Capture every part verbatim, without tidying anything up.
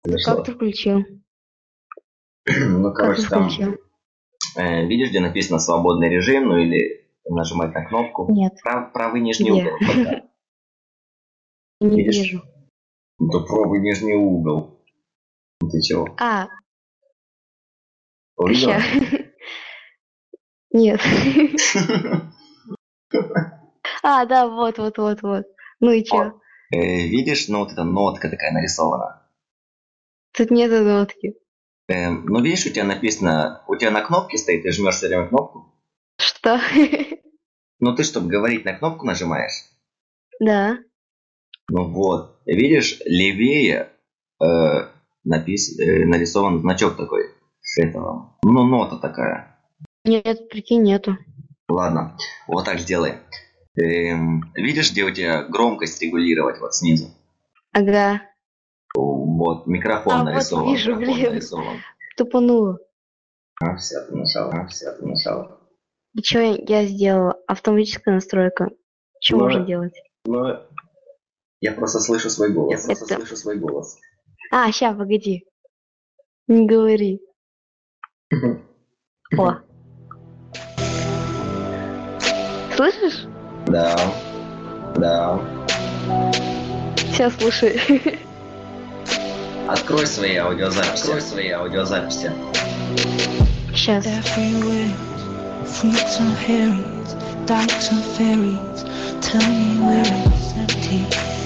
Как Зашло. ты включил? Ну, Как ты короче, там, включил? э, видишь, где написано свободный режим, ну или нажимать на кнопку. Нет. Прав- правый нижний Где? угол только. Не Видишь? вижу. Да правый нижний угол. Ну, ты чего? А, ща. Увидела? Нет. А, да, вот, вот, вот, вот. Ну и чё? Вот. Э, видишь, ну вот эта нотка такая нарисована. Тут нету нотки. Эм, ну, видишь, у тебя написано, у тебя на кнопке стоит, ты жмешь все время кнопку. Что? Ну, ты, чтобы говорить, на кнопку нажимаешь. Да. Ну вот, видишь, левее э, напис, э, нарисован значок такой этого. Ну, нота такая. Нет, прикинь, нету. Ладно, вот так сделай. Эм, видишь, где у тебя громкость регулировать вот снизу? Ага. Вот, микрофон А, вот нарисован. вижу, Микрофон блин. нарисован. Тупанула. А, все, ты нажал, а, все, ты нажал. И чё я сделала? Автоматическая настройка. Что можно Ну, делать? ну, я просто слышу свой голос. Я просто Это... слышу свой голос. А, ща, погоди. Не говори. О. Слышишь? Да, да. Сейчас слушай. Открой свои аудиозаписи. Открой свои аудиозаписи. Сейчас. Everywhere, fruits and herrings, dykes and ferries. Tell me where it's empty.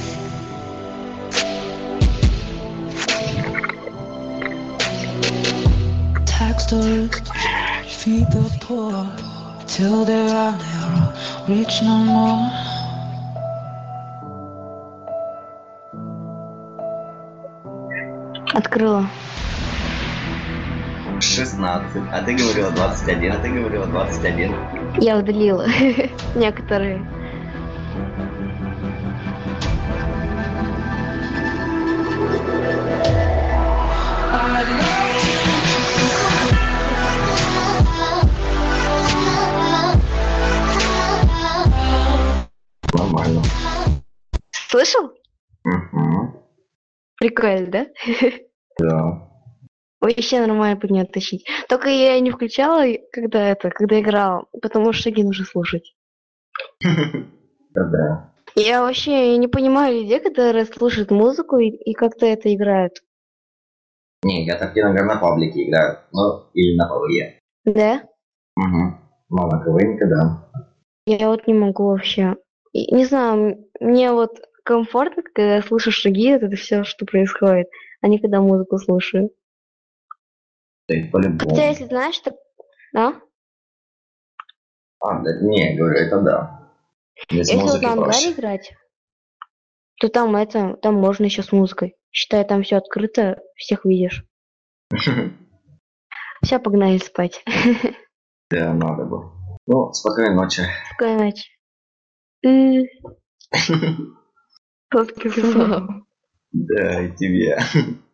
Tax the rich, feed the poor, till there are never rich no more. Открыла. шестнадцать. А ты говорила двадцать один. А ты говорила двадцать один. Я удалила некоторые. Нормально. Слышал? Угу. Прикольно, да? Да. Вообще нормально под нее тащить. Только я не включала, когда это, когда играла, потому что шаги нужно слушать. Да. Я вообще не понимаю людей, которые слушают музыку и, и как-то это играют. Не, я так иногда на паблике играю. Ну, или на ПВЕ. Да? Угу. Но на КВ никогда. Я вот не могу вообще. И, не знаю, мне вот комфортно, когда я слышу шаги, вот это все, что происходит, а не когда музыку слушаю. Ты Хотя, по-любому. если знаешь, что... А? А, да, не, я говорю, это да. Без Если вот музыки на ангаре проще. играть, то там это, там можно еще с музыкой. Считай, там все открыто, всех видишь. Все, погнали спать. Да, надо бы. Ну, спокойной ночи. Спокойной ночи. М, Сладких снов. Да, и тебе.